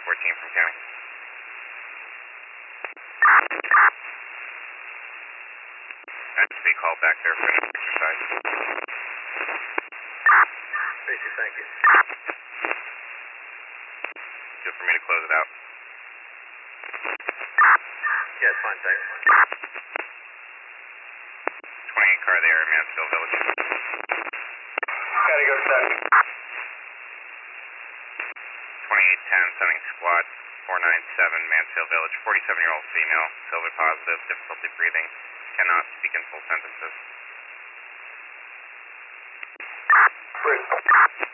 14 from county. That's a big call back there for an exercise. Tracy, thank you. Good for me to close it out. Yeah, it's fine, thanks. 28 car there, Mansfield Village. Gotta go study. 2810, sending squad 497, Mansfield Village. 47-year-old female, silver positive, difficulty breathing, cannot speak in full sentences. Bridge.